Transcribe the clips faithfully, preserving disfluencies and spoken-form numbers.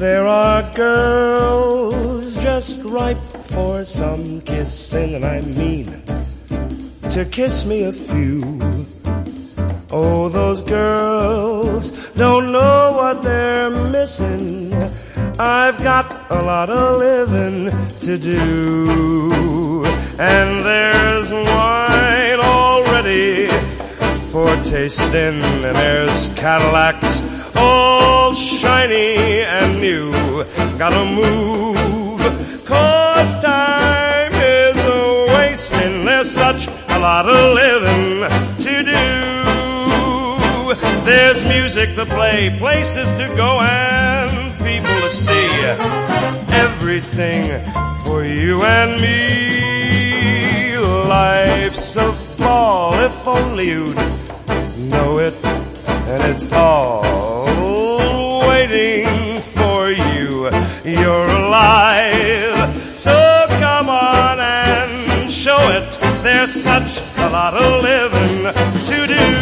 There are girls just ripe for some kissing, and I mean to kiss me a few. Oh, those girls don't know what they're missing. I've got a lot of living to do. And there's wine all ready for tasting, and there's Cadillacs all shiny and new. Gotta move, 'cause time is a-wasting. There's such a lot of living to do. There's music to play, places to go, and people to see. Everything for you and me. Life's a ball, if only you'd know it. And it's all waiting for you. You're alive, so come on and show it. There's such a lot of living to do.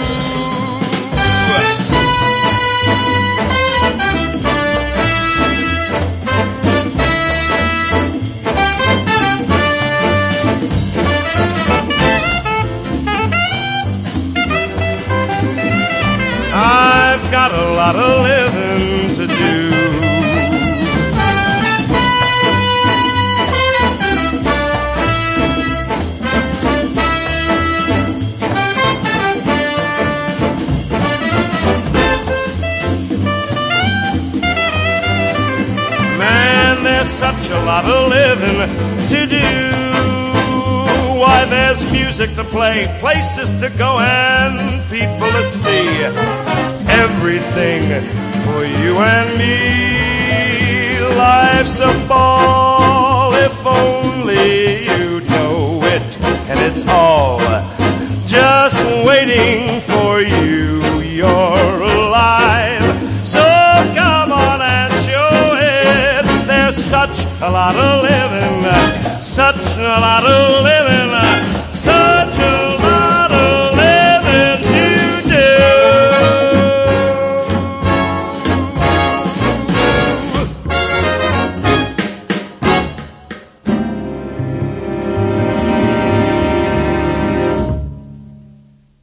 I've got a lot of living to do. Man, there's such a lot of living to do. Why, there's music to play, places to go, and people to see. Everything for you and me. Life's a ball, if only you know it. And it's all just waiting for you. You're alive, so come on and show it. There's such a lot of living, such a lot of living.